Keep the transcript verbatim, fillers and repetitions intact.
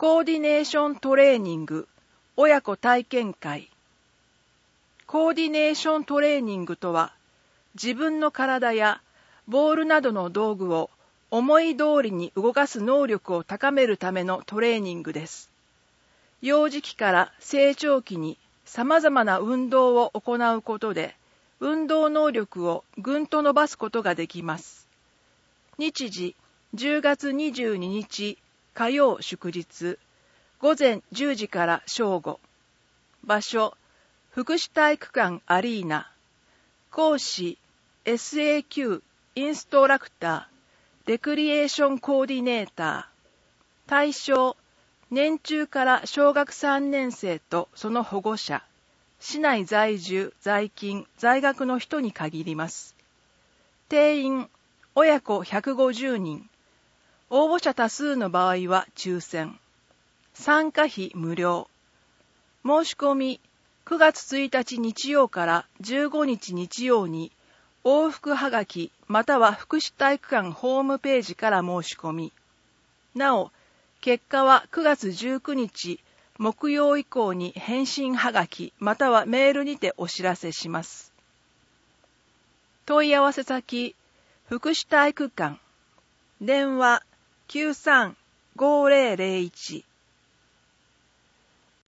コーディネーショントレーニング親子体験会。コーディネーショントレーニングとは、自分の体やボールなどの道具を思い通りに動かす能力を高めるためのトレーニングです。幼児期から成長期にさまざまな運動を行うことで、運動能力をぐんと伸ばすことができます。日時じゅうがつにじゅうににち火曜祝日、午前じゅうじから正午。場所、福祉体育館アリーナ。講師、エスエーキュー インストラクター、レクリエーションコーディネーター。対象、年中から小学さんねん生とその保護者、市内在住、在勤、在学の人に限ります。定員、親子ひゃくごじゅうにん。応募者多数の場合は抽選。参加費無料。申し込み、くがつついたち日曜からじゅうごにち日曜に、往復はがきまたは福祉体育館ホームページから申し込み。なお、結果はくがつじゅうくにち木曜以降に返信はがきまたはメールにてお知らせします。問い合わせ先、福祉体育館。電話きゅうさん ごーぜろぜろいち